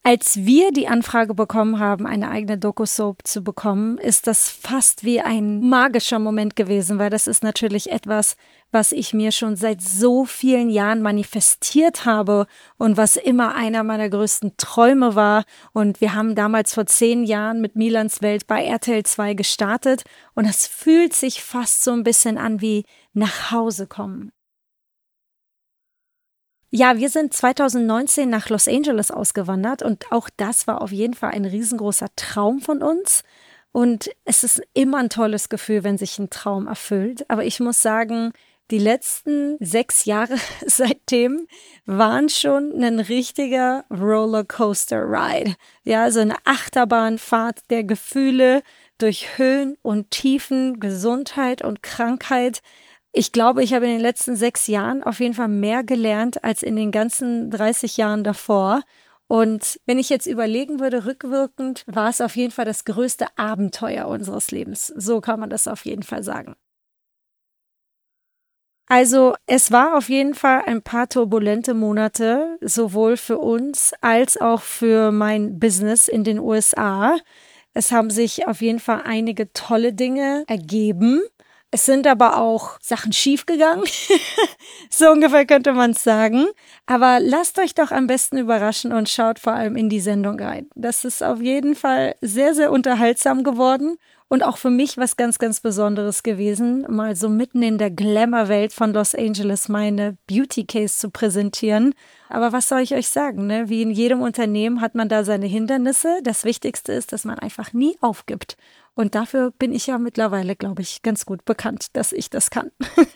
Als wir die Anfrage bekommen haben, eine eigene Doku-Soap zu bekommen, ist das fast wie ein magischer Moment gewesen, weil das ist natürlich etwas, was ich mir schon seit so vielen Jahren manifestiert habe und was immer einer meiner größten Träume war. Und wir haben damals vor 10 Jahren mit Milans Welt bei RTL 2 gestartet und das fühlt sich fast so ein bisschen an wie nach Hause kommen. Ja, wir sind 2019 nach Los Angeles ausgewandert und auch das war auf jeden Fall ein riesengroßer Traum von uns. Und es ist immer ein tolles Gefühl, wenn sich ein Traum erfüllt. Aber ich muss sagen, die letzten 6 Jahre seitdem waren schon ein richtiger Rollercoaster-Ride. Ja, so eine Achterbahnfahrt der Gefühle durch Höhen und Tiefen, Gesundheit und Krankheit. Ich glaube, ich habe in den letzten 6 Jahren auf jeden Fall mehr gelernt als in den ganzen 30 Jahren davor. Und wenn ich jetzt überlegen würde, rückwirkend, war es auf jeden Fall das größte Abenteuer unseres Lebens. So kann man das auf jeden Fall sagen. Also es war auf jeden Fall ein paar turbulente Monate, sowohl für uns als auch für mein Business in den USA. Es haben sich auf jeden Fall einige tolle Dinge ergeben. Es sind aber auch Sachen schiefgegangen. So ungefähr könnte man es sagen. Aber lasst euch doch am besten überraschen und schaut vor allem in die Sendung rein. Das ist auf jeden Fall sehr, sehr unterhaltsam geworden und auch für mich was ganz, ganz Besonderes gewesen, mal so mitten in der Glamour-Welt von Los Angeles meine Beauty Case zu präsentieren. Aber was soll ich euch sagen, ne? Wie in jedem Unternehmen hat man da seine Hindernisse. Das Wichtigste ist, dass man einfach nie aufgibt. Und dafür bin ich ja mittlerweile, glaube ich, ganz gut bekannt, dass ich das kann.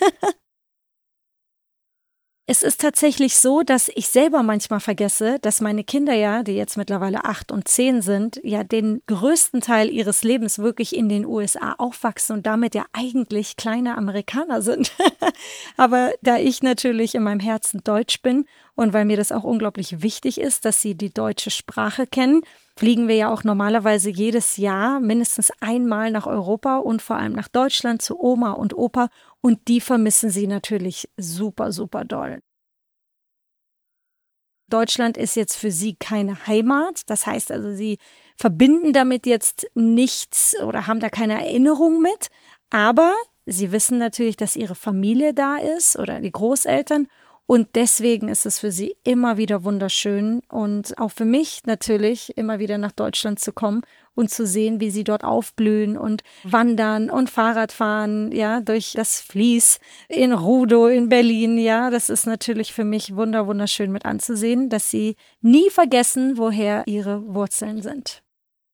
Es ist tatsächlich so, dass ich selber manchmal vergesse, dass meine Kinder ja, die jetzt mittlerweile 8 und 10 sind, ja den größten Teil ihres Lebens wirklich in den USA aufwachsen und damit ja eigentlich kleine Amerikaner sind. Aber da ich natürlich in meinem Herzen Deutsch bin und weil mir das auch unglaublich wichtig ist, dass sie die deutsche Sprache kennen, fliegen wir ja auch normalerweise jedes Jahr mindestens einmal nach Europa und vor allem nach Deutschland zu Oma und Opa. Und die vermissen sie natürlich super, super doll. Deutschland ist jetzt für sie keine Heimat. Das heißt also, sie verbinden damit jetzt nichts oder haben da keine Erinnerung mit. Aber sie wissen natürlich, dass ihre Familie da ist oder die Großeltern. Und deswegen ist es für sie immer wieder wunderschön und auch für mich natürlich immer wieder nach Deutschland zu kommen und zu sehen, wie sie dort aufblühen und wandern und Fahrrad fahren, ja, durch das Vlies in Rudow in Berlin, ja. Das ist natürlich für mich wunderschön mit anzusehen, dass sie nie vergessen, woher ihre Wurzeln sind.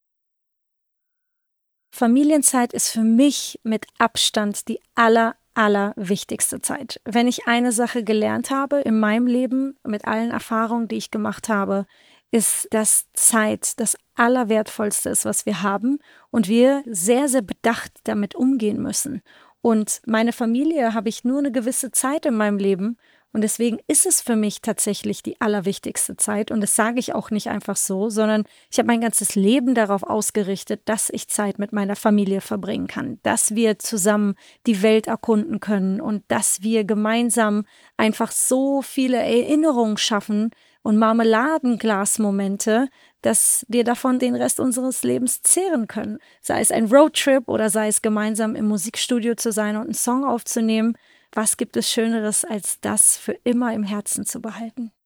Familienzeit ist für mich mit Abstand die allerwichtigste Zeit. Wenn ich eine Sache gelernt habe in meinem Leben, mit allen Erfahrungen, die ich gemacht habe, ist, dass Zeit das Allerwertvollste ist, was wir haben und wir sehr, sehr bedacht damit umgehen müssen. Und meine Familie habe ich nur eine gewisse Zeit in meinem Leben und deswegen ist es für mich tatsächlich die allerwichtigste Zeit und das sage ich auch nicht einfach so, sondern ich habe mein ganzes Leben darauf ausgerichtet, dass ich Zeit mit meiner Familie verbringen kann, dass wir zusammen die Welt erkunden können und dass wir gemeinsam einfach so viele Erinnerungen schaffen und Marmeladenglasmomente, dass wir davon den Rest unseres Lebens zehren können. Sei es ein Roadtrip oder sei es gemeinsam im Musikstudio zu sein und einen Song aufzunehmen. Was gibt es Schöneres, als das für immer im Herzen zu behalten?